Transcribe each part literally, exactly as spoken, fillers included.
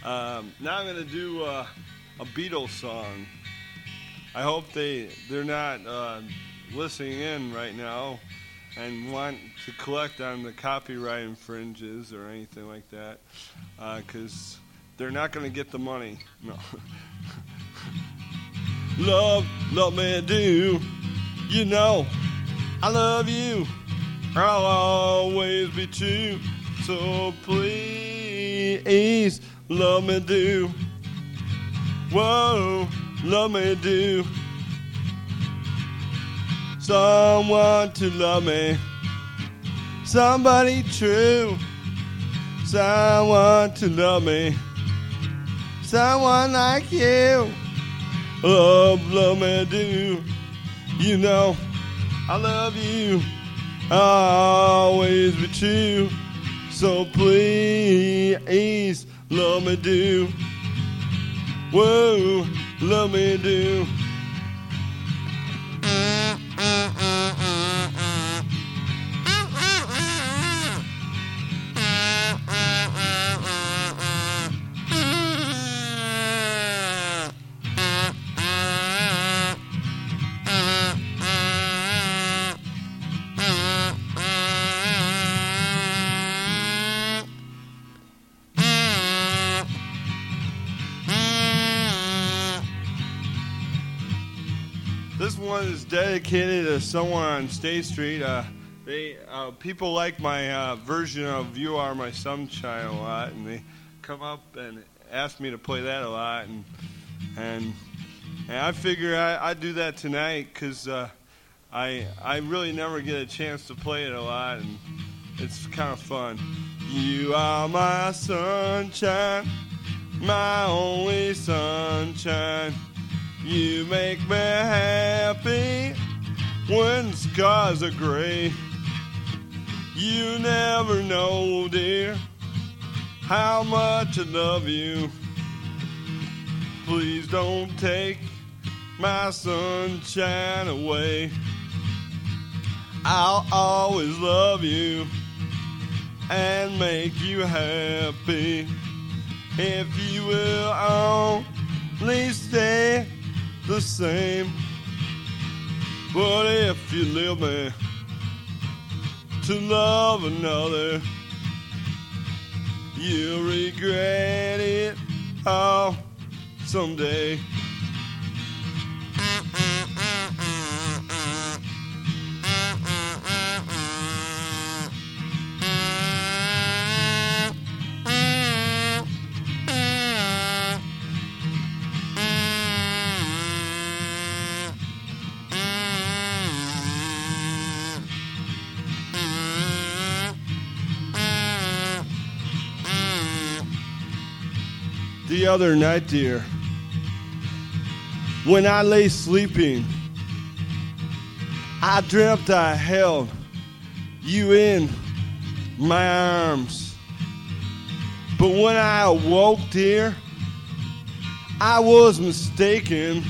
Um, now I'm going to do uh, a Beatles song. I hope they, they're not uh, listening in right now and want to collect on the copyright infringes or anything like that, because uh, they're not going to get the money. No. Love, love me do, you know, I love you, I'll always be true, so please, love me do, whoa, love me do, someone to love me, somebody true, someone to love me, someone like you. Love, love me do, you know, I love you, I'll always be true, so please, love me do, whoa, love me do. This one is dedicated to someone on State Street. Uh, they uh, people like my uh, version of "You Are My Sunshine" a lot, and they come up and ask me to play that a lot, and and, and I figure I I do that tonight because uh, I I really never get a chance to play it a lot, and it's kind of fun. You are my sunshine, my only sunshine. You make me happy when the skies are gray. You never know, dear, how much I love you. Please don't take my sunshine away. I'll always love you and make you happy. If you will only stay the same, but if you leave me to love another, you'll regret it all someday. The other night, dear, when I lay sleeping, I dreamt I held you in my arms. But when I awoke, dear, I was mistaken.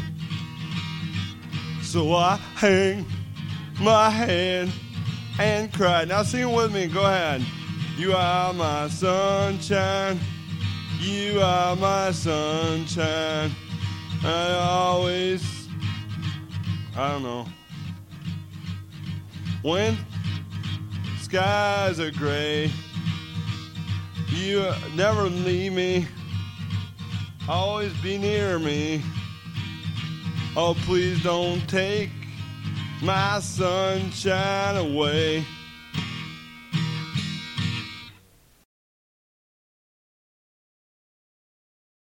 So I hang my head and cried. Now sing it with me. Go ahead. You are my sunshine. You are my sunshine. I always, I don't know. When skies are gray, you never leave me. Always be near me. Oh, please don't take my sunshine away.